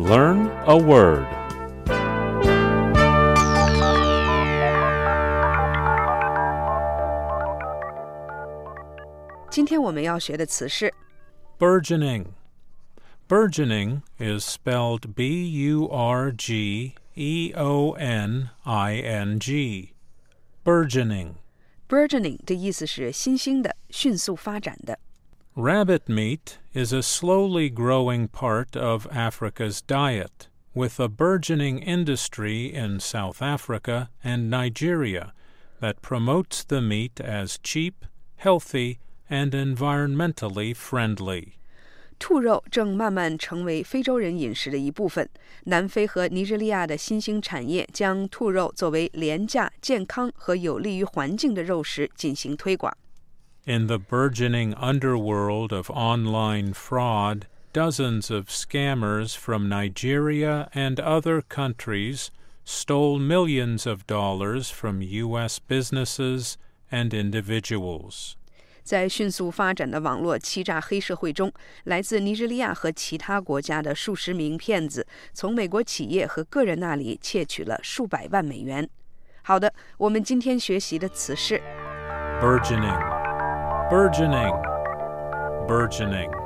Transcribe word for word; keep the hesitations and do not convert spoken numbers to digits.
Learn a word. 今天我们要学的词是 Burgeoning. Burgeoning is spelled B U R G E O N I N G. Burgeoning. burgeoning 的意思是新兴的、迅速发展的。 Rabbit meat is a slowly growing part of Africa's diet, with a burgeoning industry in South Africa and Nigeria that promotes the meat as cheap, healthy, and environmentally friendly. 兔肉正慢慢成为非洲人饮食的一部分。南非和尼日利亚的新兴产业将兔肉作为廉价、健康和有利于环境的肉食进行推广。 In the burgeoning underworld of online fraud, dozens of scammers from Nigeria and other countries stole millions of dollars from U S businesses and individuals. 在迅速发展的网络欺诈黑社会中，来自尼日利亚和其他国家的数十名骗子从美国企业和个人那里窃取了数百万美元。好的，我们今天学习的词是 Burgeoning, burgeoning, burgeoning.